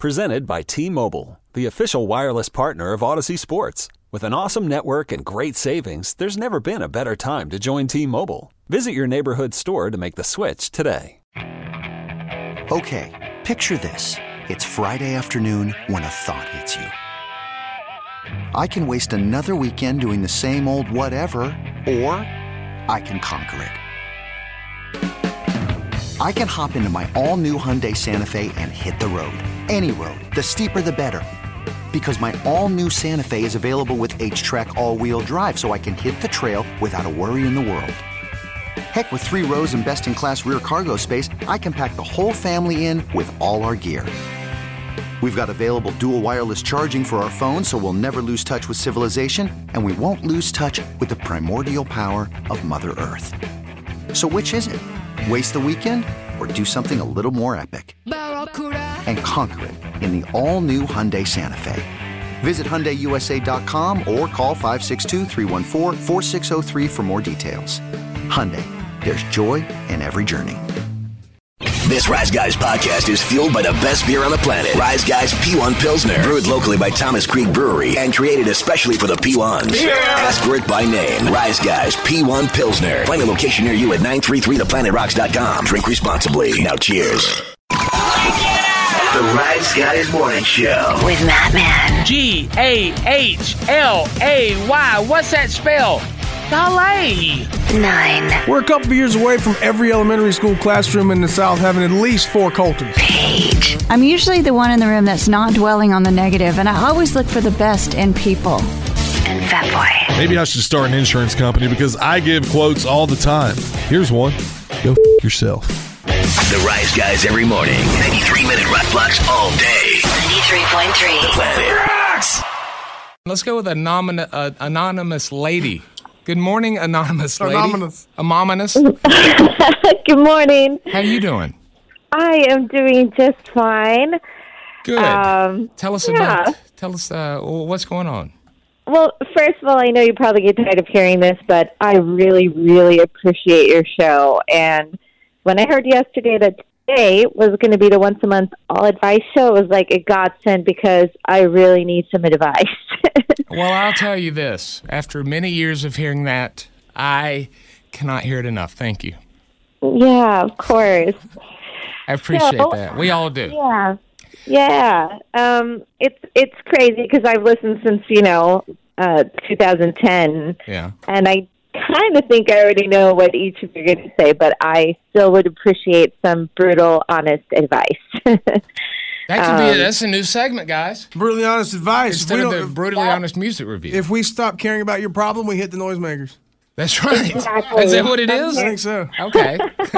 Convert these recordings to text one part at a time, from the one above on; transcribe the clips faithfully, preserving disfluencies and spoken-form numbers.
Presented by T-Mobile, the official wireless partner of Odyssey Sports. With an awesome network and great savings, there's never been a better time to join T-Mobile. Visit your neighborhood store to make the switch today. Okay, picture this. It's Friday afternoon when a thought hits you. I can waste another weekend doing the same old whatever, or I can conquer it. I can hop into my all-new Hyundai Santa Fe and hit the road. Any road. The steeper, the better. Because my all-new Santa Fe is available with H-Track all-wheel drive, so I can hit the trail without a worry in the world. Heck, with three rows and best-in-class rear cargo space, I can pack the whole family in with all our gear. We've got available dual wireless charging for our phones, so we'll never lose touch with civilization, and we won't lose touch with the primordial power of Mother Earth. So which is it? Waste the weekend or do something a little more epic? And conquer it in the all-new Hyundai Santa Fe. Visit Hyundai U S A dot com or call five six two, three one four, four six zero three for more details. Hyundai, there's joy in every journey. This Rise Guys podcast is fueled by the best beer on the planet. Rise Guys P one Pilsner. Brewed locally by Thomas Creek Brewery and created especially for the P ones. Yeah. Ask for it by name. Rise Guys P one Pilsner. Find a location near you at nine three three the planet rocks dot com. Drink responsibly. Now cheers. The Rise Guys Morning Show. With Matt Man. G A H L A Y. What's that spell? Golly. Nine. We're a couple of years away from every elementary school classroom in the South having at least four Coltons. Page. I'm usually the one in the room that's not dwelling on the negative, and I always look for the best in people. And Fat Boy. Maybe I should start an insurance company because I give quotes all the time. Here's one. Go f*** yourself. The Rise Guys every morning. ninety-three minute rock blocks all day. ninety-three point three. The Planet Rocks. Let's go with an anomon- uh, anonymous lady. Good morning, anonymous lady. Anonymous. Anonymous. Good morning. How you doing? I am doing just fine. Good. Um, tell us yeah. about. Tell us uh, what's going on. Well, first of all, I know you probably get tired of hearing this, but I really, really appreciate your show. And when I heard yesterday that today was going to be the once a month all advice show, it was like a godsend because I really need some advice. Well, I'll tell you this. After many years of hearing that, I cannot hear it enough. Thank you. Yeah, of course. I appreciate so, that. We all do. Yeah. Yeah. Um, it's it's crazy because I've listened since, you know, uh, two thousand ten. Yeah. And I kind of think I already know what each of you are going to say, but I still would appreciate some brutal, honest advice. That could be, um, that's a new segment, guys. Brutally honest advice. Instead we of don't, the brutally yeah. honest music review. If we stop caring about your problem, we hit the noisemakers. That's right. Exactly. Is that what it is? I think so. Okay.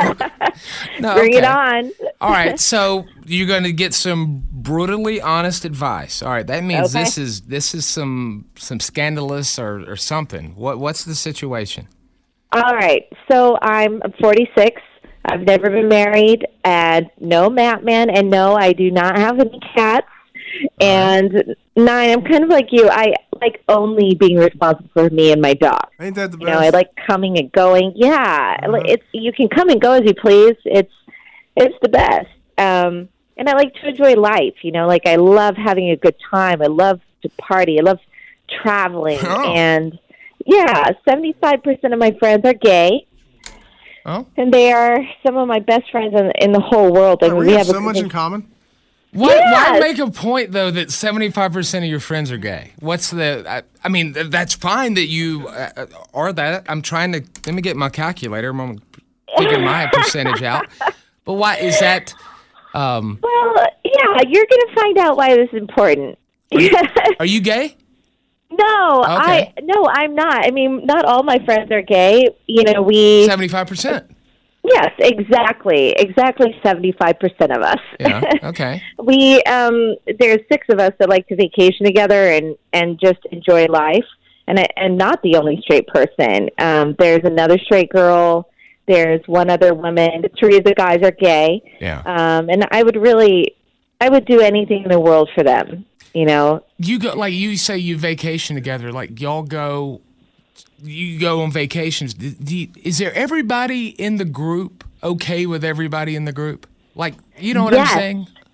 no, Bring okay. it on. All right, so you're going to get some brutally honest advice. All right, that means Okay. this is this is some some scandalous or, or something. What what's the situation? All right. So I'm forty-six. I've never been married, and no Matt Man, and no, I do not have any cats. And nine, I'm kind of like you. I like only being responsible for me and my dog. Ain't that the You best? know, I like coming and going. Yeah, Uh-huh. like it's you can come and go as you please. It's it's the best. Um, and I like to enjoy life. You know, like I love having a good time. I love to party. I love traveling. Oh. And yeah, seventy-five percent of my friends are gay. Oh, And they are some of my best friends in, in the whole world. I Yeah, mean, we, we have have so a, much in common. why, Yes. why make a point though that seventy-five percent of your friends are gay? What's the? I, I mean, th- that's fine that you uh, are that. I'm trying to let me get my calculator. I'm figuring my percentage out. But why is that? Um, Well, yeah, you're going to find out why this is important. are, you, are you gay? No, Okay. I no, I'm not. I mean, not all my friends are gay. You know, we seventy-five percent. Yes, exactly. Exactly seventy-five percent of us. Yeah. Okay. we um there's six of us that like to vacation together and and just enjoy life. And I, and not the only straight person. Um there's another straight girl, there's one other woman, three of the guys are gay. Yeah. Um and I would really I would do anything in the world for them, you know. You go like you say you vacation together. Like y'all go, you go on vacations. Do you, is there everybody in the group okay with everybody in the group? Like you know what Yes. I'm saying?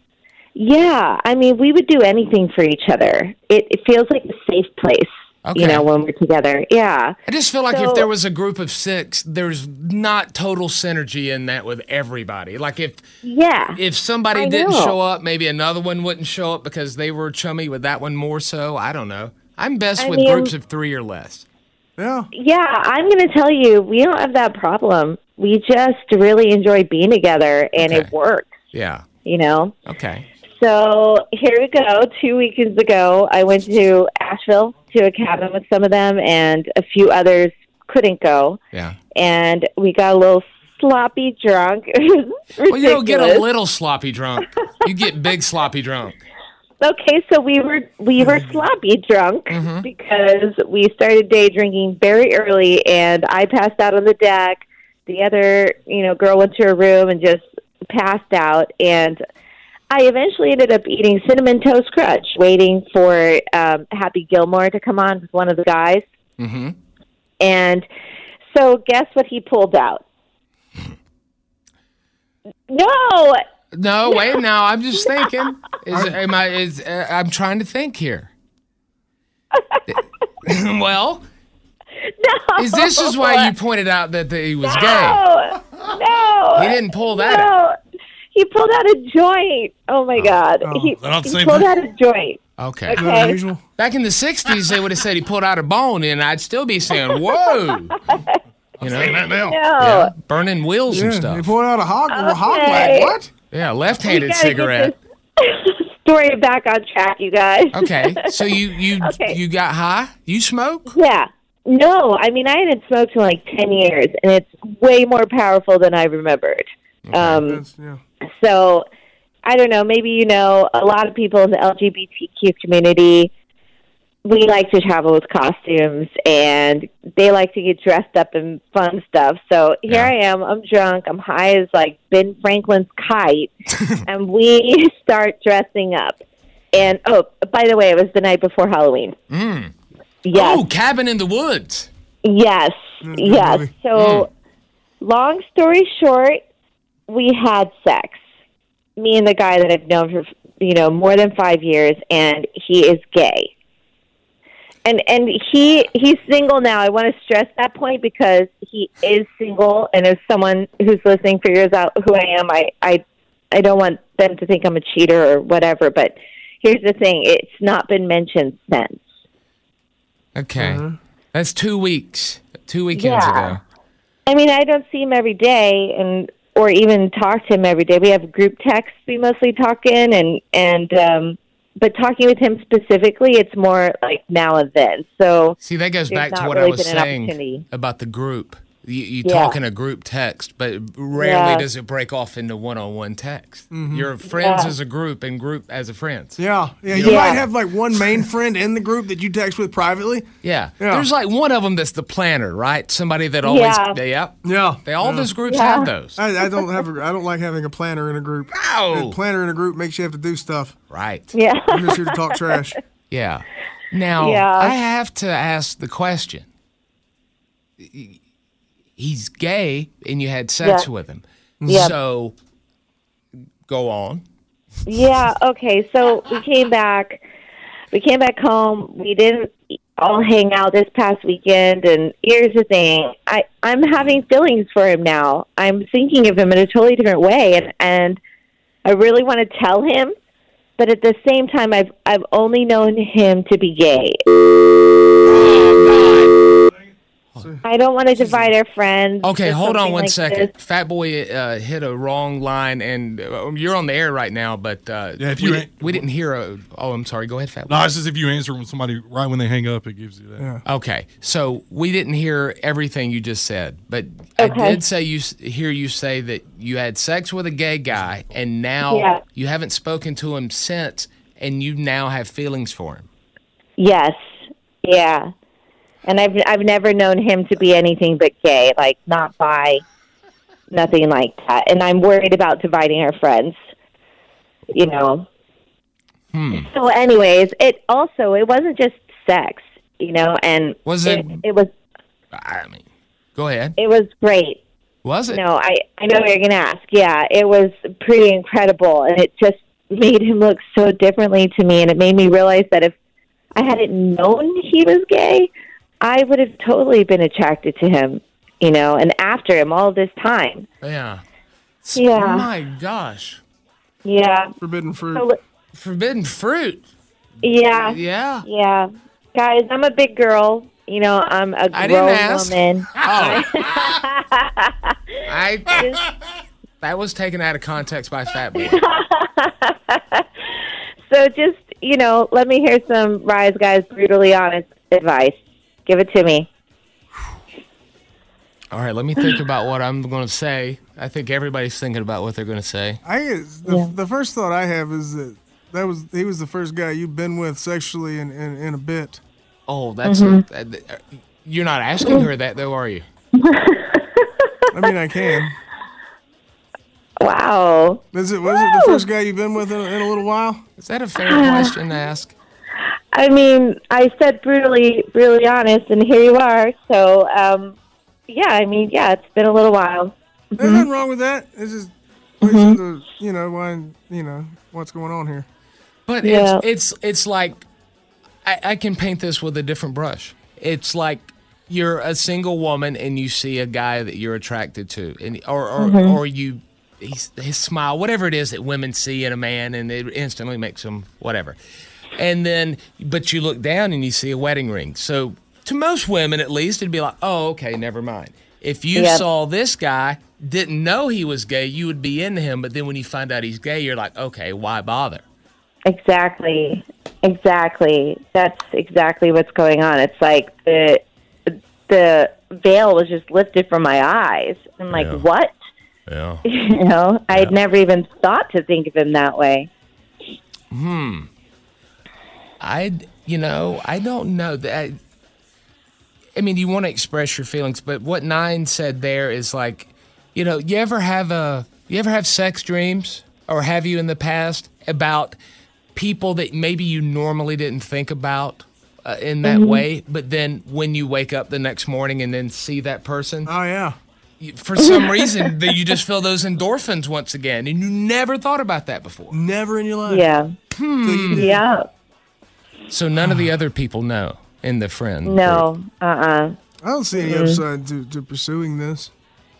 Yeah, I mean, we would do anything for each other. It, it feels like a safe place, Okay. you know, when we're together. Yeah. I just feel like So- if there was a group of six, there's not total synergy in that with everybody. Like if Yeah. if somebody I didn't know. show up, maybe another one wouldn't show up because they were chummy with that one more so. I don't know. I'm best I with mean- groups of three or less. Yeah. Yeah, I'm going to tell you, we don't have that problem. We just really enjoy being together, and Okay. it works, Yeah. you know? Okay. So here we go. Two weekends ago, I went to Asheville to a cabin with some of them, and a few others couldn't go. Yeah. And we got a little sloppy drunk. It was Well, you don't get a ridiculous. little sloppy drunk. You get big sloppy drunk. Okay, so we were we were sloppy drunk Mm-hmm. because we started day drinking very early, and I passed out on the deck. The other, you know, girl went to her room and just passed out, and I eventually ended up eating Cinnamon Toast Crunch, waiting for um, Happy Gilmore to come on with one of the guys. Mm-hmm. And so, guess what he pulled out? No. No, wait. Now I'm just thinking. Is am I? Is uh, I'm trying to think here. Well, No. is this is why you pointed out that he was gay? No. No. He didn't pull that out. No. He pulled out a joint. Oh my God. Oh, he they're not the he same pulled thing? out a joint. Okay. Is that Okay. unusual? Back in the sixties, they would have said he pulled out a bone, and I'd still be saying, "Whoa!" You know, Saying that now. No. yeah, burning wheels and Yeah, stuff. they pulled out a hog, a hog Okay. leg. What? Yeah, We left-handed gotta get cigarette. this story back on track, you guys. Okay, so you you Okay. you got high? You smoke? Yeah. No, I mean, I hadn't smoked in like ten years, and it's way more powerful than I remembered. Um, That's, yeah. so, I don't know, maybe you know, a lot of people in the L G B T Q community, we like to travel with costumes, and they like to get dressed up in fun stuff. So here Yeah. I am, I'm drunk, I'm high as like Ben Franklin's kite, and we start dressing up. And, oh, by the way, it was the night before Halloween. Mm. Yes. Oh, Cabin in the Woods. Yes, good yes. movie. So, long story short, we had sex. Me and the guy that I've known for, you know, more than five years, and he is gay. And and he he's single now. I want to stress that point because he is single, and if someone who's listening figures out who I am, I I, I don't want them to think I'm a cheater or whatever. But here's the thing: it's not been mentioned since. Okay, Uh-huh. that's two weeks, two weekends Yeah. ago. I mean, I don't see him every day, and or even talk to him every day. We have group texts we mostly talk in, and and um, but talking with him specifically, it's more like now and then. So See, that goes there's back to not what really I was been an saying opportunity. about the group. You, you Yeah. talk in a group text, but rarely Yeah. does it break off into one-on-one text. You're friends Yeah. as a group and group as a friends. Yeah, yeah. You Yeah. might have like one main friend in the group that you text with privately. Yeah. Yeah. There's like one of them that's the planner, right? Somebody that always, Yeah. yeah. Yeah, They, all yeah. those groups Yeah. have those. I, I don't have. A, I don't like having a planner in a group. No. A planner in a group makes you have to do stuff. Right. yeah, I'm just here to talk trash. Yeah. Now, Yeah. I have to ask the question. He's gay and you had sex Yeah. with him. Yeah. So, go on. yeah. Okay, so we came back. We came back home. We didn't all hang out this past weekend. And here's the thing: I I'm having feelings for him now. I'm thinking of him in a totally different way, and and I really want to tell him. But at the same time, I've I've only known him to be gay. I don't want to divide our friends. Okay, for hold on something one like second. this. Fat Boy uh, hit a wrong line, and uh, you're on the air right now, but uh, Yeah, if we, you di- ain't- we didn't hear a. Oh, I'm sorry. Go ahead, Fat Boy. No, it's just if you answer when somebody right when they hang up, it gives you that. Yeah. Okay, so we didn't hear everything you just said, but I Okay. did say you s- hear you say that you had sex with a gay guy, and now Yeah. you haven't spoken to him since, and you now have feelings for him. Yes, yeah, and I've I've never known him to be anything but gay, like not bi, nothing like that. And I'm worried about dividing our friends. You know. Hmm. So, anyways, it also it wasn't just sex, you know, and Was it- It, it was I mean, go ahead. it was great. Was it? No, I I know what you're gonna ask. Yeah, it was pretty incredible, and it just made him look so differently to me, and it made me realize that if I hadn't known he was gay, I would have totally been attracted to him, you know, and after him all this time. Yeah. Yeah. Oh, my gosh. Yeah. Forbidden fruit. So, Forbidden fruit. yeah. Yeah. Yeah. Guys, I'm a big girl. You know, I'm a I didn't grown ask. woman. Oh. I, that was taken out of context by Fat Boy. So just, you know, let me hear some Rise Guys brutally honest advice. Give it to me. All right, let me think about what I'm going to say. I think everybody's thinking about what they're going to say. I guess the, Yeah. the first thought I have is that that was he was the first guy you've been with sexually in, in, in a bit. Oh, that's Mm-hmm. a, uh, you're not asking her that, though, are you? I mean, I can. Wow. Is it was it the first guy you've been with in, a- in a little while? Is that a fair question to ask? I mean, I said brutally, brutally honest, and here you are. So, um, yeah, I mean, yeah, it's been a little while. There's nothing wrong with that. It's just, mm the, you know, why, you know, what's going on here? But Yeah. it's it's it's like I, I can paint this with a different brush. It's like you're a single woman and you see a guy that you're attracted to, and or or, or you his, his smile, whatever it is that women see in a man, and it instantly makes them whatever. And then, but you look down and you see a wedding ring. So to most women, at least, it'd be like, oh, okay, never mind. If you Yep. saw this guy, didn't know he was gay, you would be into him. But then when you find out he's gay, you're like, okay, why bother? Exactly. Exactly. That's exactly what's going on. It's like the the veil was just lifted from my eyes. I'm like, Yeah. what? Yeah. You know, I'd never even thought to think of him that way. I, you know, I don't know that. I mean, you want to express your feelings, but what Nine said there is like, you know, you ever have a, you ever have sex dreams, or have you in the past, about people that maybe you normally didn't think about uh, in that way, but then when you wake up the next morning and then see that person, Oh, yeah. you- for some reason, that you just feel those endorphins once again, and you never thought about that before. Never in your life. Yeah. Till you did. Yeah. So none of the other people know in the friend group. No. Uh-uh. I don't see any upside to, to pursuing this.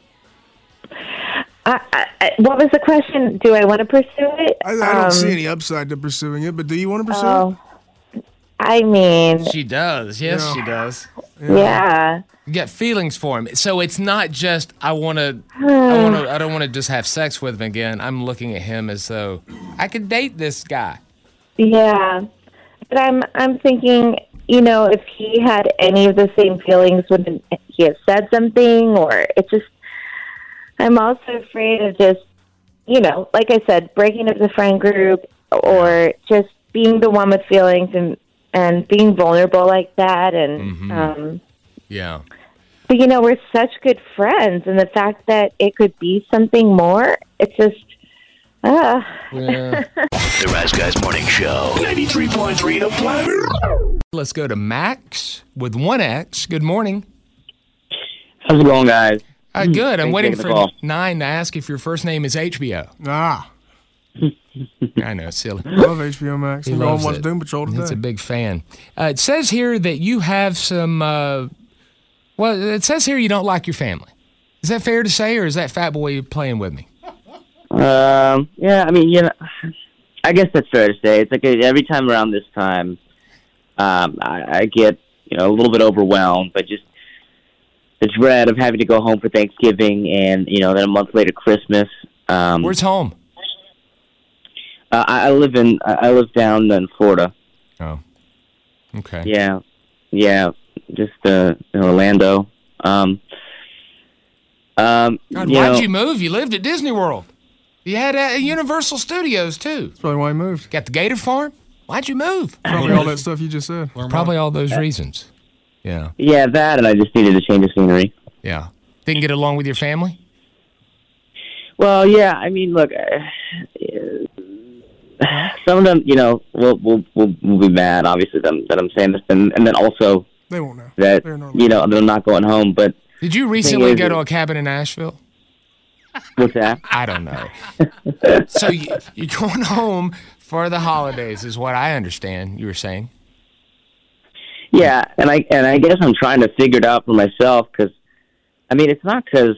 I, I, I- what was the question? Do I want to pursue it? I, I don't Um, see any upside to pursuing it, but do you want to pursue Oh, I mean, She does. Yes, Yeah. she does. yeah. You got feelings for him. So it's not just I want to I want to I don't want to just have sex with him again. I'm looking at him as though I could date this guy. Yeah. But I'm I'm thinking, you know, if he had any of the same feelings, would he have said something? Or it's just, I'm also afraid of just, you know, like I said, breaking up the friend group, or just being the one with feelings and, and being vulnerable like that. And, um, Yeah. but, you know, we're such good friends. And the fact that it could be something more, it's just, ah. Yeah. The Rise Guys Morning Show. ninety-three point three The Planet. Let's go to Max with one X. Good morning. How's it going, guys? Uh, good. I'm Thanks waiting for for taking the call. Nine to ask if your first name is H B O. Ah, I know, silly. love H B O Max. He I'm going loves to watch it. Doom Patrol today. He's a big fan. Uh, it says here that you have some. Uh, well, it says here you don't like your family. Is that fair to say, or is that Fat Boy playing with me? Um, yeah, I mean, you know, I guess that's fair to say. It's like uh, every time around this time, um, I, I get, you know, a little bit overwhelmed by just the dread of having to go home for Thanksgiving, and you know, then a month later Christmas. Um, Where's home? uh, I, I live in I I live down in Florida. Oh, okay. Yeah, yeah, just uh, in Orlando. Um, um, God, you why'd know, you move? You lived at Disney World. You had uh, Universal Studios, too. That's probably why he moved. Got the Gator Farm? Why'd you move? Probably all that stuff you just said. Probably all those reasons. Yeah, yeah, that, and I just needed a change of scenery. yeah. Didn't get along with your family? Well, yeah. I mean, look, uh, some of them, you know, will will will, will be mad. Obviously, them, that I'm saying this, and, and then also They won't know. that They're in Orlando. you know that I'm not going home. But Did you recently is go that- to a cabin in Nashville? What's that? I don't know. So you, you're going home for the holidays, is what I understand you were saying. Yeah, and I and I guess I'm trying to figure it out for myself because, I mean, it's not because,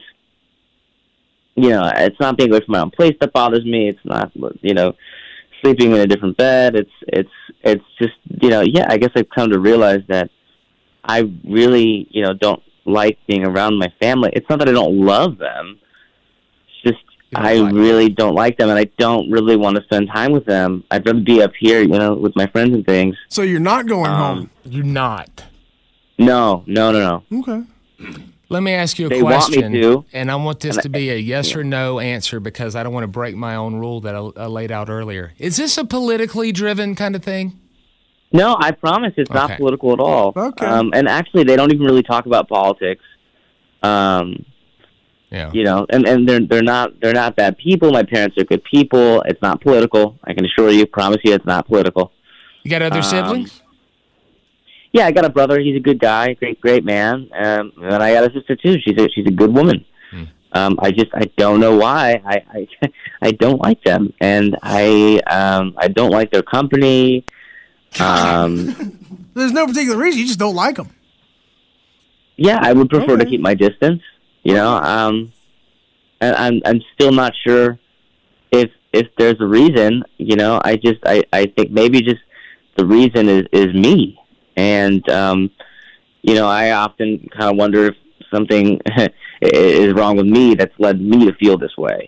you know, it's not being away from my own place that bothers me. It's not, you know, sleeping in a different bed. It's it's it's just, you know, yeah. I guess I've come to realize that I really, you know, don't like being around my family. It's not that I don't love them. It's just I like really them. don't like them, and I don't really want to spend time with them. I'd rather be up here, you know, with my friends and things. So you're not going um, home? You're not. No, no, no, no. Okay. Let me ask you a they question, want me to, and I want this and to be a yes yeah. or no answer because I don't want to break my own rule that I, I laid out earlier. Is this a politically driven kind of thing? No, I promise it's Okay. not political at all. Okay. Um, and actually, they don't even really talk about politics. Um, yeah. You know, and, and they're they're not they're not bad people. My parents are good people. It's not political. I can assure you, promise you, it's not political. You got other Um, siblings? Yeah, I got a brother. He's a good guy, great great man. Um, and I got a sister too. She's a she's a good woman. Hmm. Um, I just I don't know why I, I I don't like them, and I um I don't like their company. Um, There's no particular reason. You just don't like them. yeah, I would prefer Okay. to keep my distance. You know, um, and I'm I'm still not sure if if there's a reason. You know, I just I, I think maybe just the reason is is me, and um, you know, I often kind of wonder if something is wrong with me that's led me to feel this way.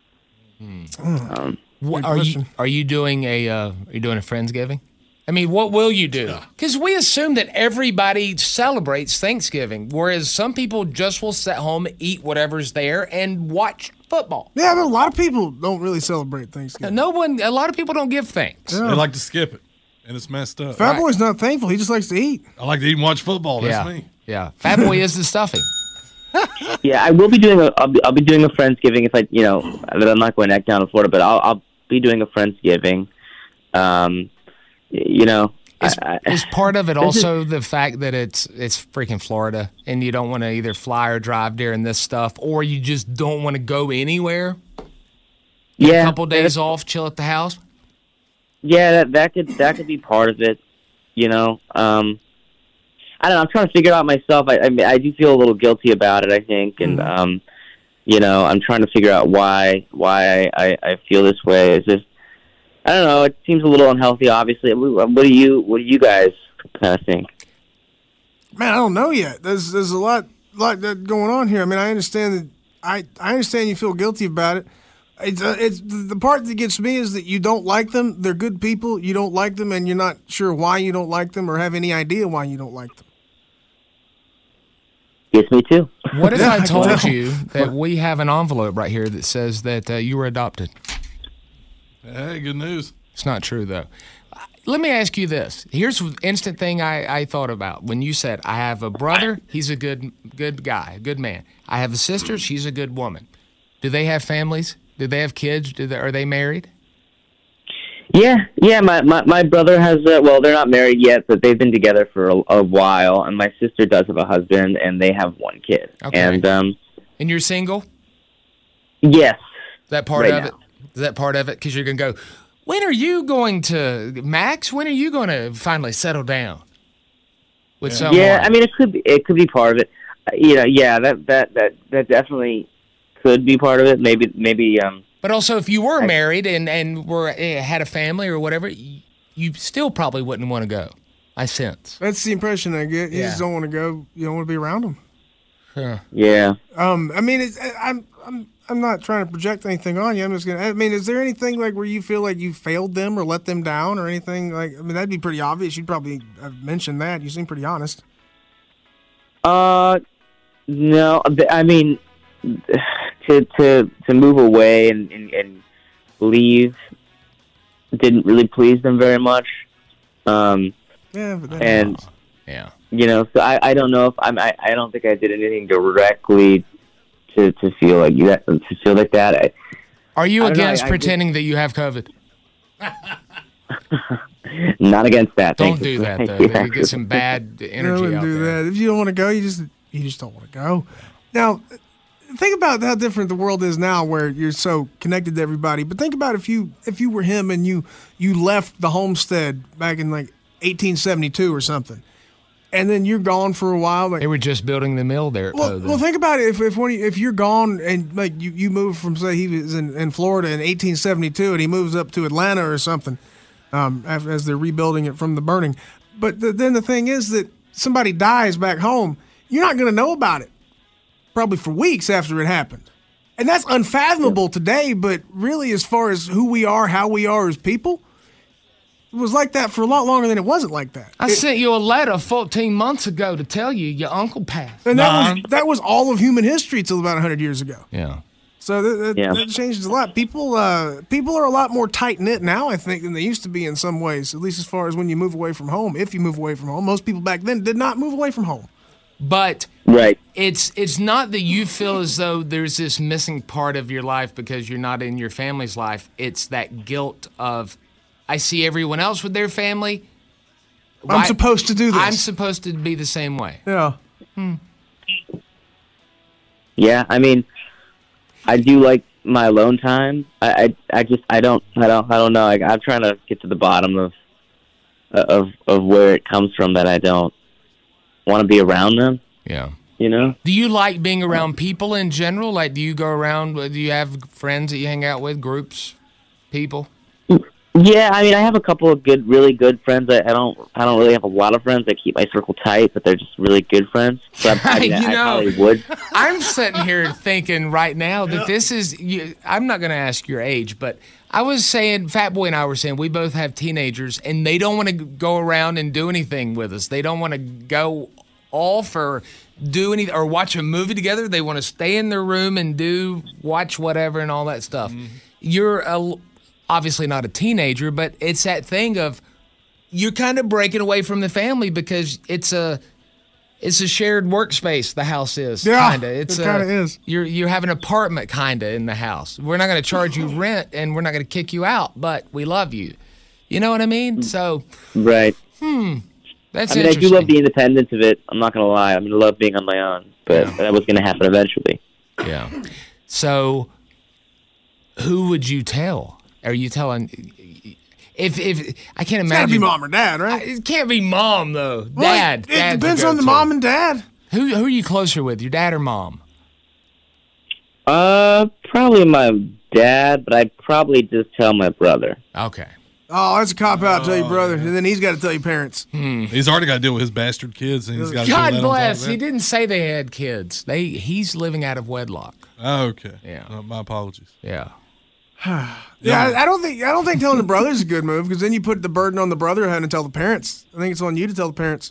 Um, What, are you are you doing a uh, are you doing a Friendsgiving? I mean, what will you do? Because we assume that everybody celebrates Thanksgiving, whereas some people just will sit home, eat whatever's there, and watch football. Yeah, but a lot of people don't really celebrate Thanksgiving. No one, a lot of people don't give thanks. Yeah. They like to skip it, and it's messed up. Fat Boy's not thankful. He just likes to eat. I like to eat and watch football. That's Yeah. me. Yeah, Fat Boy is the stuffing. yeah, I will be doing a I'll be, I'll be doing a Friendsgiving if I you know that I'm not going back down to Florida, but I'll I'll be doing a Friendsgiving. Um, you know, Is, I, I, is part of it this also the fact that it's it's freaking Florida and you don't want to either fly or drive during this stuff, or you just don't want to go anywhere? Get yeah, a couple days off, chill at the house. Yeah, that that could that could be part of it. You know, um, I don't know. I'm trying to figure it out myself. I I, mean, I do feel a little guilty about it. I think, and Mm-hmm. um, you know, I'm trying to figure out why why I, I, I feel this way. It's just I don't know. It seems a little unhealthy. Obviously, what do you what do you guys kind of think? Man, I don't know yet. There's there's a lot lot that going on here. I mean, I understand that I I understand you feel guilty about it. It's uh, it's the part that gets me is that you don't like them. They're good people. You don't like them, and you're not sure why you don't like them or have any idea why you don't like them. Gets me too. What if Yeah, I I can told tell. you that we have an envelope right here that says that uh, you were adopted? Hey, good news. It's not true, though. Let me ask you this. Here's the instant thing I, I thought about when you said, I have a brother, he's a good good guy, a good man. I have a sister, she's a good woman. Do they have families? Do they have kids? Do they, are they married? Yeah, yeah. My my, my brother has. Uh, well, they're not married yet, but they've been together for a, a while. And my sister does have a husband, and they have one kid. Okay. And um, And you're single? yes, That part Right of now. it? Is that part of it? Because you're going to go, when are you going to, Max, when are you going to finally settle down with someone? yeah. I mean, it could be. It could be part of it. Uh, you know, yeah. That that that that definitely could be part of it. Maybe maybe. Um, But also, if you were married and, and were eh, had a family or whatever, you, you still probably wouldn't want to go, I sense. That's the impression I get. You Yeah. just don't want to go. You don't want to be around them. Huh. yeah. Um, I mean, it's, I'm I'm I'm not trying to project anything on you. I'm just gonna. I mean, is there anything like where you feel like you failed them or let them down or anything like? I mean, that'd be pretty obvious. You'd probably have mentioned that. You seem pretty honest. Uh, no. th- I mean, to to to move away and, and, and leave didn't really please them very much. Um, Yeah, but that, and Yeah. you know, so I, I don't know if I'm I, I don't think I did anything directly to, to feel like you to feel like that. I, Are you I don't know, against I- I pretending that you have COVID? not against that. Don't thank do you. that, Thank though. you, You get some actually. bad you energy wouldn't out do there. that. If you don't want to go, you just you just don't want to go. Now, think about how different the world is now, where you're so connected to everybody. But think about if you if you were him and you you left the homestead back in like eighteen seventy-two or something, and then you're gone for a while. Like, They were just building the mill there. At well, Poe then. well, think about it. If if when you, if you're gone and like you, you move from, say he was in, in Florida in eighteen seventy-two and he moves up to Atlanta or something, um, after, as they're rebuilding it from the burning. But the, then the thing is that somebody dies back home, you're not going to know about it probably for weeks after it happened. And that's unfathomable today, but really as far as who we are, how we are as people, it was like that for a lot longer than it wasn't like that. I It- sent you a letter fourteen months ago to tell you your uncle passed. and that was, that was all of human history till about one hundred years ago. Yeah. So that, that, Yeah. that changes a lot. People uh, people are a lot more tight-knit now, I think, than they used to be in some ways, at least as far as when you move away from home. If you move away from home. Most people back then did not move away from home. But Right. it's it's not that you feel as though there's this missing part of your life because you're not in your family's life. It's that guilt of, I see everyone else with their family. I'm supposed to do this. I'm supposed to be the same way. Yeah. Yeah, I mean, I do like my alone time. I, I, I just, I don't, I don't, I don't know. Like, I'm trying to get to the bottom of, of, of where it comes from that I don't want to be around them. Yeah. You know? Do you like being around people in general? Like, do you go around, do you have friends that you hang out with, groups, people? Yeah, I mean, I have a couple of good, really good friends. I, I don't, I don't really have a lot of friends. I keep my circle tight, but they're just really good friends. So I, I, mean, You I, know- I probably would. I'm sitting here thinking right now that this is, you, I'm not going to ask your age, but I was saying, Fat Boy and I were saying, we both have teenagers, and they don't want to go around and do anything with us. They don't want to go off or do anything or watch a movie together. They want to stay in their room and do, watch whatever and all that stuff. You're a, obviously not a teenager, but it's that thing of you're kind of breaking away from the family because it's a it's a shared workspace. The house is Yeah, kinda. It's it a- kinda is. You're you have an apartment kinda in the house. We're not going to charge you rent and we're not going to kick you out, but we love you. You know what I mean? So Right. that's I mean, I do interesting. love the independence of it. I'm not going to lie. I mean, I love being on my own, but that was going to happen eventually. Yeah. So who would you tell? Are you telling? If if I can't It's got to imagine. be mom or dad, right? It can't be mom though. Well, Dad. It, Dad's it depends the on the go-to. mom and dad. Who who are you closer with? Your dad or mom? Uh, probably my dad, but I'd probably just tell my brother. Okay. Oh, that's a cop out. Tell your brother, and then he's got to tell your parents. He's already got to deal with his bastard kids, and he's got to God deal with that on top bless. of He that. didn't say they had kids. They he's living out of wedlock. Oh, okay. Yeah. Uh, my apologies. Yeah. Yeah, I, I don't think I don't think telling the brother is a good move because then you put the burden on the brother having to tell the parents. I think it's on you to tell the parents.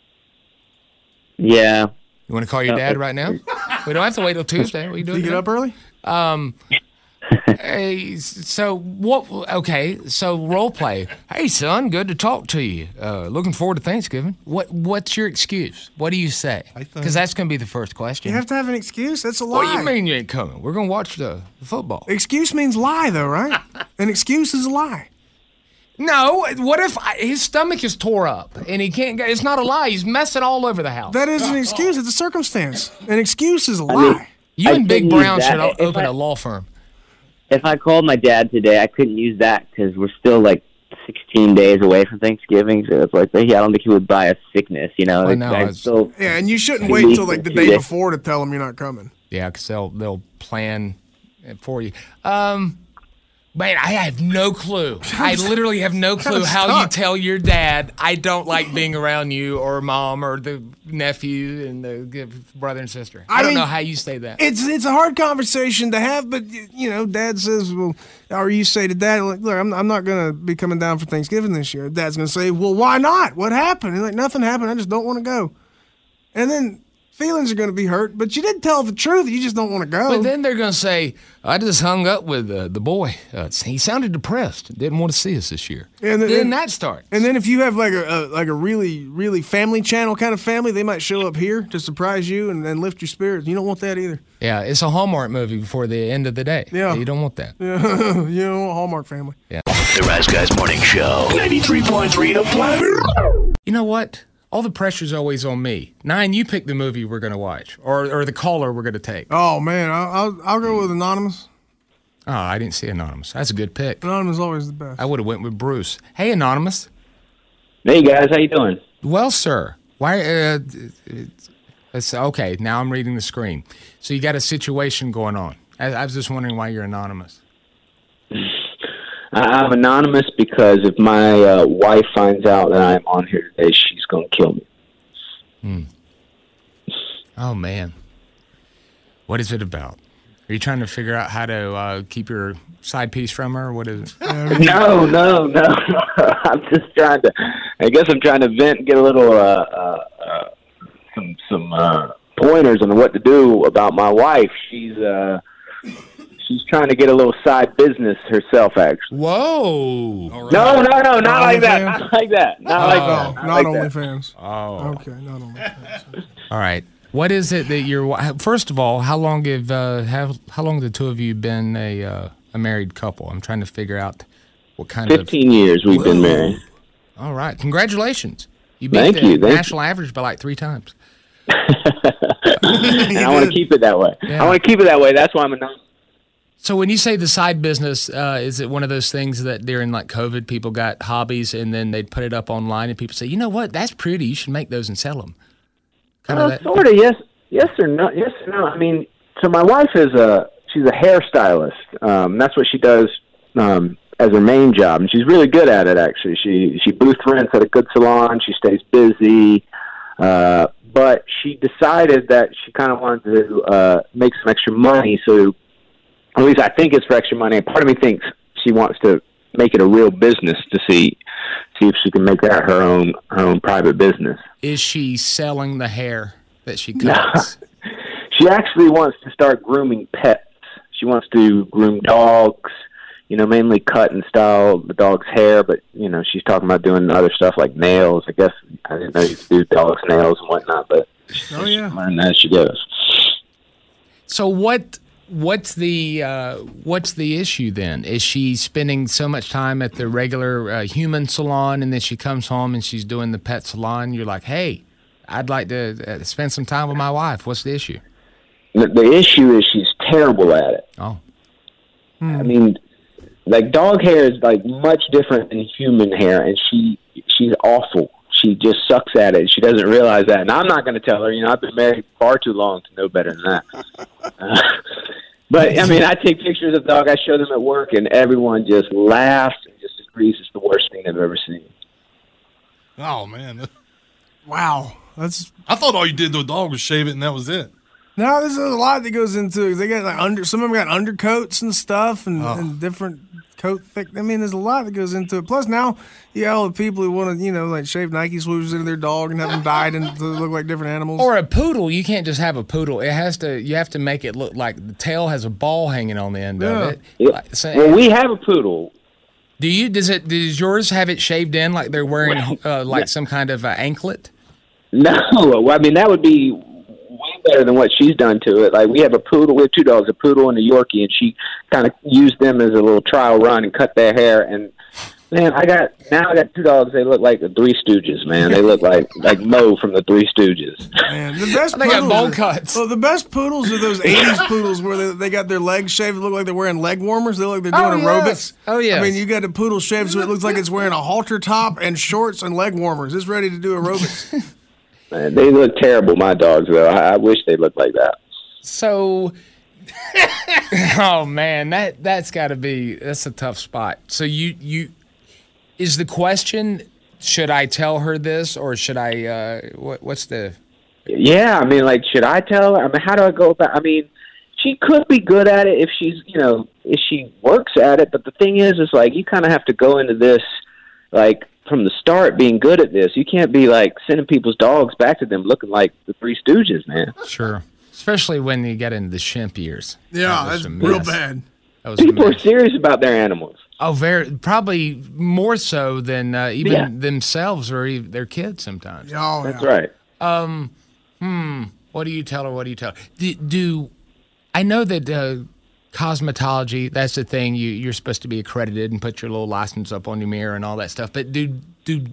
Yeah. You want to call your dad right now? We don't have to wait till Tuesday. What are you Do doing? you get now? up early? Um. Hey, so what? Okay, so role play. Hey, son, good to talk to you. Uh, looking forward to Thanksgiving. What? What's your excuse? What do you say? Because that's going to be the first question. You have to have an excuse. That's a lie. What do you mean you ain't coming? We're going to watch the, the football. Excuse means lie, though, right? An excuse is a lie. No. What if I, his stomach is tore up and he can't go? It's not a lie. He's messing all over the house. That is an excuse. It's a circumstance. An excuse is a I lie. mean, you I and Big couldn't use Brown that. should o- If open I- a law firm. If I called my dad today, I couldn't use that because we're still like sixteen days away from Thanksgiving. So it's like, yeah, I don't think he would buy a sickness, you know? Well, Like, no, I it's- still, Yeah, and you shouldn't At wait least until like the two day days. before to tell them you're not coming. Yeah, because they'll they'll plan it for you. Um, man, I have no clue. I literally have no clue kinda how you stuck. tell your dad I don't like being around you or mom or the nephew and the brother and sister. I, I don't mean, know how you say that. It's it's a hard conversation to have, but y- you know, Dad says, "Well," or you say to Dad, "Look, look, I'm I'm not gonna be coming down for Thanksgiving this year." Dad's gonna say, "Well, why not? What happened?" And like, nothing happened. I just don't want to go. And then feelings are gonna be hurt, but you didn't tell the truth. You just don't want to go. But then they're going to say, I just hung up with uh, the boy. Uh, he sounded depressed. Didn't want to see us this year. And then- then and- that starts. And then if you have like a, a like a really really family channel kind of family, they might show up here to surprise you and, and lift your spirits. You don't want that either. Yeah, it's a Hallmark movie before the end of the day. Yeah. You don't want that. Yeah, you don't want Hallmark family. The Rise Guys Morning Show. ninety-three point three The Planet. You know what? all the pressure's always on me. Nine, you pick the movie we're going to watch, or or the caller we're going to take. Oh man, I'll, I'll I'll go with Anonymous. Oh, I didn't see Anonymous. That's a good pick. Anonymous is always the best. I would have went with Bruce. Hey, Anonymous. Hey guys, how you doing? Well, sir. Why? Uh, it's, okay, now I'm reading the screen. So you got a situation going on. I, I was just wondering why you're anonymous. I'm anonymous because if my uh, wife finds out that I'm on here today, she's going to kill me. Hmm. Oh, man. What is it about? Are you trying to figure out how to uh, keep your side piece from her? What is it? no, no, no. I'm just trying to, I guess I'm trying to vent and get a little, uh, uh, uh, some, some uh, pointers on what to do about my wife. She's, uh, She's trying to get a little side business herself, actually. Whoa! Right. No, no, no, not, not like that. Not like that. Not oh, like that. Not, not like OnlyFans. Oh. Okay, not OnlyFans. All right. What is it that you're? First of all, how long have uh, have how long have the two of you been a uh, a married couple? I'm trying to figure out what kind Fifteen of. Fifteen years we've Whoa. been married. All right. Congratulations. You beat thank the you, thank national you. average by like three times. And I want to keep it that way. Yeah. I want to keep it that way. That's why I'm anonymous. So when you say the side business, uh, is it one of those things that during like COVID, people got hobbies and then they'd put it up online and people say, you know what, that's pretty, you should make those and sell them? Kind well, of that? Sort of, yes, yes or no, yes or no. I mean, so my wife is a she's a hairstylist. Um, that's what she does um, as her main job, and she's really good at it. Actually, she she booth rents at a good salon. She stays busy. Uh, but she decided that she kind of wanted to uh, make some extra money, so. At least I think it's for extra money. Part of me thinks she wants to make it a real business to see see if she can make that her own her own private business. Is she selling the hair that she cuts? No. She actually wants to start grooming pets. She wants to groom dogs, you know, mainly cut and style the dog's hair, but, you know, she's talking about doing other stuff like nails. I guess I didn't know you could do dogs' nails and whatnot, but oh, yeah. she's learning as she goes. So what... What's the uh, what's the issue then? Is she spending so much time at the regular uh, human salon, and then she comes home and she's doing the pet salon? You're like, hey, I'd like to uh, spend some time with my wife. What's the issue? The, the issue is she's terrible at it. Oh, hmm. I mean, like dog hair is like much different than human hair, and she she's awful. She just sucks at it. She doesn't realize that, and I'm not going to tell her. You know, I've been married far too long to know better than that. Uh, But, I mean, I take pictures of the dog, I show them at work, and everyone just laughs and just agrees it's the worst thing they've ever seen. Oh, man. Wow. That's. I thought all you did to a dog was shave it, and that was it. No, there's a lot that goes into it. They got like under, some of them got undercoats and stuff and, oh. and different coat thick. I mean, there's a lot that goes into it. Plus, now you got all the people who want to, you know, like shave Nike swooshes into their dog and have them dyed and to look like different animals. Or a poodle. You can't just have a poodle. It has to. You have to make it look like the tail has a ball hanging on the end yeah. of it. Yep. So, well, we have a poodle. Do you? Does it? Does yours have it shaved in like they're wearing uh, like some kind of uh, anklet? No, I mean that would be way better than what she's done to it. Like we have a poodle, we have two dogs, a poodle and a Yorkie, and she kind of used them as a little trial run and cut their hair. And man, I got now I got two dogs. They look like the Three Stooges, man. They look like like Mo from the Three Stooges. Man, the best they got bowl are, cuts. Well, the best poodles are those eighties poodles where they, they got their legs shaved. They look like they're wearing leg warmers. They look like they're doing oh, aerobics. Yes. Oh yeah. I mean, you got a poodle shaved so it looks like it's wearing a halter top and shorts and leg warmers. It's ready to do aerobics. Man, they look terrible, my dogs, though. I, I wish they looked like that. So, oh, man, that, that's got to be, that's a tough spot. So you, you, is the question, should I tell her this or should I, uh, what, what's the? Yeah, I mean, like, should I tell her? I mean, how do I go about, I mean, she could be good at it if she's, you know, if she works at it. But the thing is, is like, you kind of have to go into this, like, from the start being good at this. You can't be like sending people's dogs back to them looking like the Three Stooges, man. Sure. Especially when you get into the shimp years. Yeah, that that's real bad. That was People are serious about their animals. Oh, very probably more so than uh, even yeah. themselves or even their kids sometimes. Oh, that's yeah. right. Um, hmm. What do you tell her? What do you tell her? Do, do I know that uh, cosmetology, that's the thing, you, you're supposed to be accredited and put your little license up on your mirror and all that stuff. But do do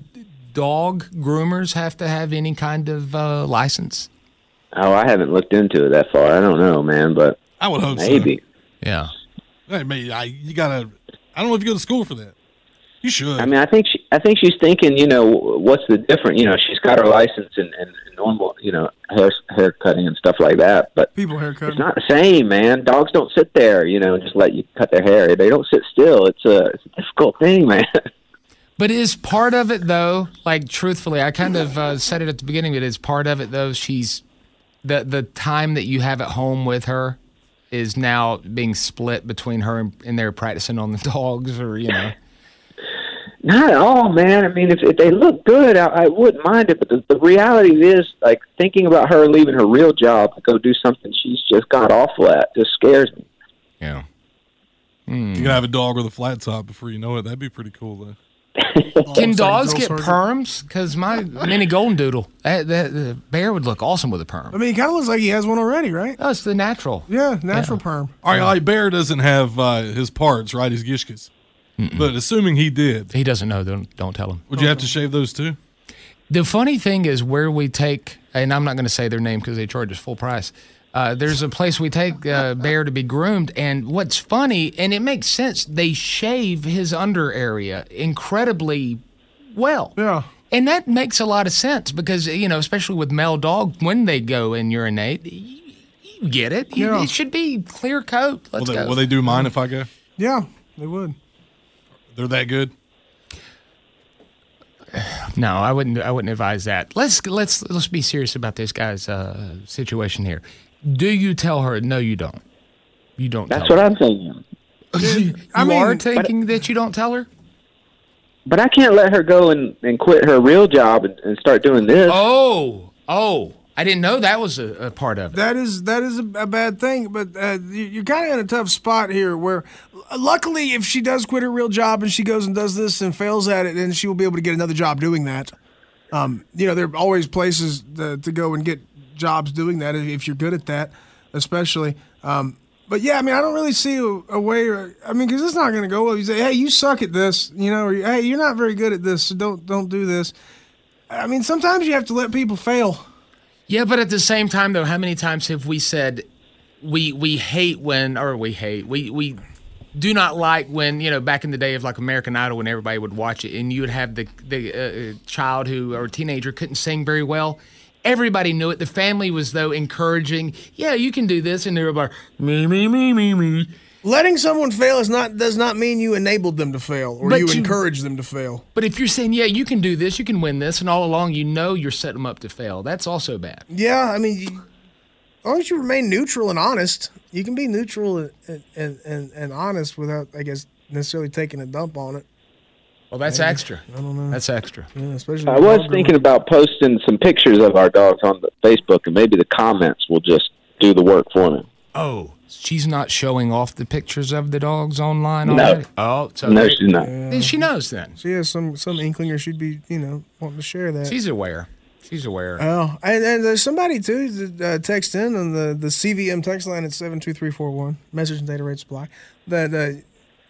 dog groomers have to have any kind of uh, license? Oh, I haven't looked into it that far. I don't know, man, but I would hope maybe. so. Yeah. Hey, man, I, you gotta. I don't know if you go to school for that. You should. I mean, I think she, I think she's thinking, you know, what's the difference? You know, she's got her license and, and normal, you know, hair hair cutting and stuff like that. But people haircut. It's not the same, man. Dogs don't sit there, you know, and just let you cut their hair. They don't sit still. It's a it's a difficult thing, man. But is part of it though? Like truthfully, I kind of uh, said it at the beginning. But is part of it though? She's the the time that you have at home with her is now being split between her and, and they're practicing on the dogs, or you know. Not at all, man. I mean, if, if they look good, I, I wouldn't mind it. But the, the reality is, like, thinking about her leaving her real job to go do something she's just got awful at just scares me. Yeah. Mm. You can have a dog with a flat top before you know it. That'd be pretty cool, though. Can dogs get perms? Because my mini golden doodle, that, that, the bear would look awesome with a perm. I mean, he kind of looks like he has one already, right? Oh, it's the natural. Yeah, natural Yeah. perm. All right, like Bear doesn't have uh, his parts, right? His gishkas. But assuming he did. He doesn't know. Don't, don't tell him. Would you have to shave those too? The funny thing is where we take, and I'm not going to say their name because they charge us full price. Uh, there's a place we take uh, Bear to be groomed, and what's funny, and it makes sense, they shave his under area incredibly well. Yeah. And that makes a lot of sense because, you know, especially with male dog, when they go and urinate, you, you get it. You, Yeah. It should be clear coat. Let's will, they, go. will they do mine if I go? Yeah, they would. They're that good? No, I wouldn't. I wouldn't advise that. Let's let's let's be serious about this guy's uh, situation here. Do you tell her? No, you don't. You don't. That's tell what her. I'm thinking. You I mean, are thinking that you don't tell her? But I can't let her go and, and quit her real job and, and start doing this. Oh, oh! I didn't know that was a, a part of it. That is that is a, a bad thing, but uh, you, you're kind of in a tough spot here. Where, luckily, if she does quit her real job and she goes and does this and fails at it, then she will be able to get another job doing that. Um, you know, there are always places to, to go and get jobs doing that if, if you're good at that, especially. Um, but yeah, I mean, I don't really see a, a way. Or, I mean, because it's not going to go well. You say, "Hey, you suck at this," you know, or "Hey, you're not very good at this, so don't don't do this." I mean, sometimes you have to let people fail. Yeah, but at the same time, though, how many times have we said we we hate when, or we hate, we we do not like when, you know, back in the day of like American Idol when everybody would watch it and you would have the the uh, child who or teenager couldn't sing very well. Everybody knew it. The family was, though, encouraging, yeah, you can do this. And they were like, me, me, me, me, me. Letting someone fail is not does not mean you enabled them to fail or But you, you- encouraged them to fail. But if you're saying, yeah, you can do this, you can win this, and all along you know you're setting them up to fail, that's also bad. Yeah, I mean, you, as long as you remain neutral and honest, you can be neutral and and, and, and honest without, I guess, necessarily taking a dump on it. Well, that's Maybe. extra. I don't know. That's extra. Yeah, especially. I with was dog thinking grooming. about posting some pictures of our dogs on the Facebook, and maybe the comments will just do the work for me. Oh, she's not showing off the pictures of the dogs online No. already? Oh, so No, there- she's not. Then she knows then. She has some some inkling, or she'd be, you know, wanting to share that. She's aware. She's aware. Oh, and, and there's somebody too that uh, text in on the, the C V M text line at seven two three four one, message and data rate supply, that, uh,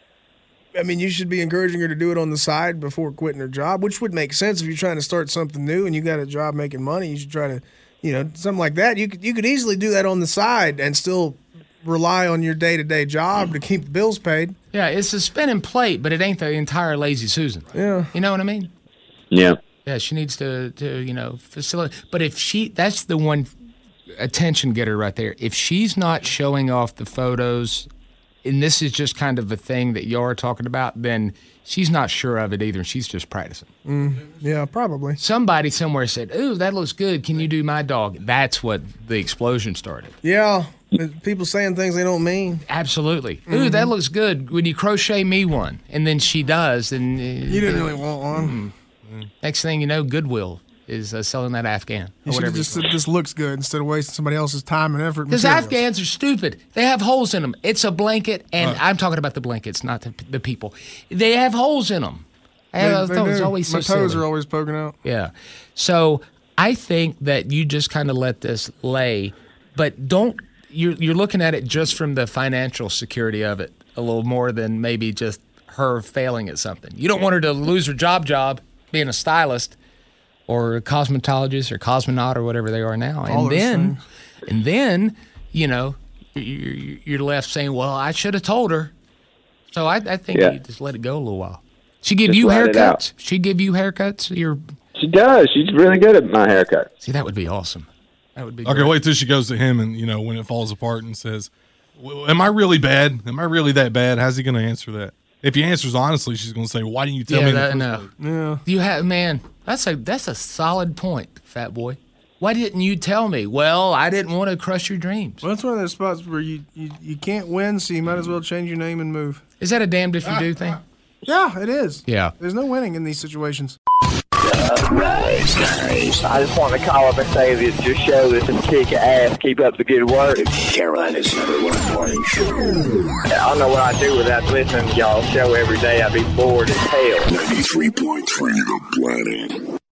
I mean, you should be encouraging her to do it on the side before quitting her job, which would make sense if you're trying to start something new and you got a job making money. You should try to, you know, something like that. You could, you could easily do that on the side and still rely on your day-to-day job to keep the bills paid. Yeah, it's a spinning plate, but it ain't the entire Lazy Susan. Yeah. You know what I mean? Yeah. Yeah, she needs to, to you know, facilitate. But if she, that's the one attention getter right there. If she's not showing off the photos, and this is just kind of a thing that you're talking about, then she's not sure of it either. She's just practicing. Mm, yeah, probably. Somebody somewhere said, ooh, that looks good. Can you do my dog? That's what the explosion started. Yeah, people saying things they don't mean. Absolutely. Ooh, that looks good. Would you crochet me one? And then she does. And uh, You didn't really want one. next thing you know, Goodwill is uh, selling that Afghan. You Or should have whatever. just said this looks good instead of wasting somebody else's time and effort. and Because materials. Afghans are stupid. They have holes in them. It's a blanket, and Uh. I'm talking about the blankets, not the, the people. They have holes in them. They, I they thought it was do. always so My toes silly. are always poking out. Yeah. So I think that you just kind of let this lay, but don't. You're you're looking at it just from the financial security of it a little more than maybe just her failing at something. You don't want her to lose her job, job being a stylist, or a cosmetologist or cosmonaut or whatever they are now. All And those then, things. and then, you know, you're, you're left saying, well, I should have told her. So I, I think Yeah. you just let it go a little while. She give Just you let it out. haircuts? She give you haircuts? You're, She does. She's really good at my haircut. see, that would be awesome. That would be Okay, great. wait till she goes to him and, you know, when it falls apart and says, well, am I really bad? Am I really that bad? How's he going to answer that? If he answers honestly, she's going to say, why didn't you tell yeah, me in the that, first no. place? Yeah. You have, man, that's a, that's a solid point, fat boy. Why didn't you tell me? Well, I didn't want to crush your dreams. Well, that's one of those spots where you, you, you can't win, so you might as well change your name and move. Is that a damned if you do thing? Yeah, it is. Yeah. There's no winning in these situations. Rise Guys. I just want to call up and say that your show is a kick ass. Keep up the good work. Carolina's number one morning show. I don't know what I'd do without listening to y'all's show every day. I'd be bored as hell. ninety-three point three The Planet.